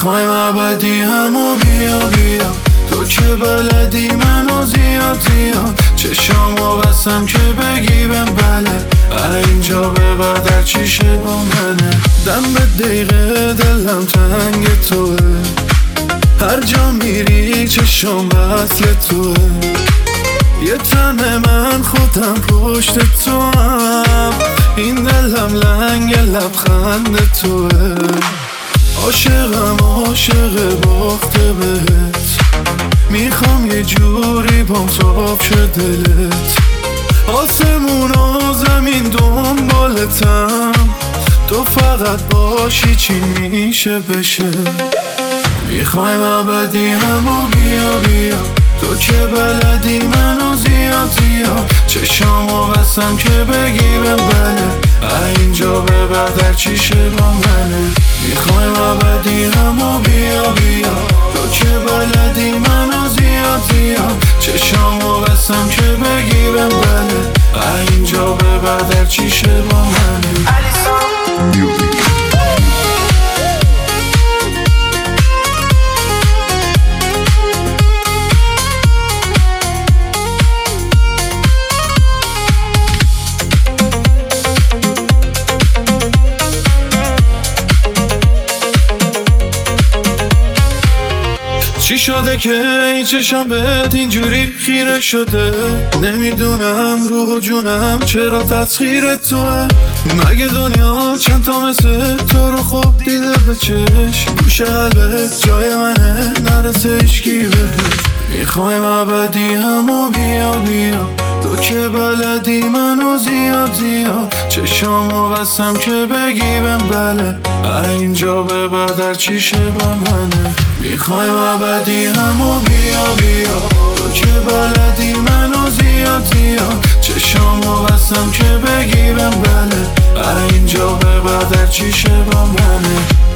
میخوایم ابدی همو بیا بیا، تو که بلدی منو زیاد زیاد. چشامو بستم که بگی بهم بله، اینجا ببر در چیشه با منه. دم به دقیقه دلم تنگ توه، هر جا میری چشام وصل توه. یه تن من خودم پشت تو هم، این دلم لنگ لبخند توه. عاشقم عاشق باخته بهت، میخوام یه جوری بام صاف شه دلت. آسمون و زمین دنبالتم، تو فقط باشی چی میشه بشه. میخوایم ابدی همو بیا بیا، تو که بلدی منو زیاد زیاد. چشامو بستم که بگی بهم بله، اینجا ببر در چیشه با منه. میخوایم ابدی همو بیا بیا، تو که بلدی منو زیاد زیاد. چشامو بستم که بگی بهم بله، اینجا ببر در چیشه با منه. چی شده که این چشم بهت اینجوری خیره شده؟ نمیدونم روح و جونم چرا تسخیر توه. مگه دنیا چند تا مثل تو رو خوب دیده به چشم؟ گوش قلبت جای منه نرسه هیچکی بهت. میخوایم ابدی همو بیا بیا، تو که بلدی منو زیاد زیاد. چشامو بستم که بگی بهم بله، اینجا ببر در چیشه با منه. میخوایم ابدی همو بیا بیا، تو که بلدی منو زیاد زیاد. چشامو بستم که بگی بهم بله، اینجا ببر در چیشه با منه.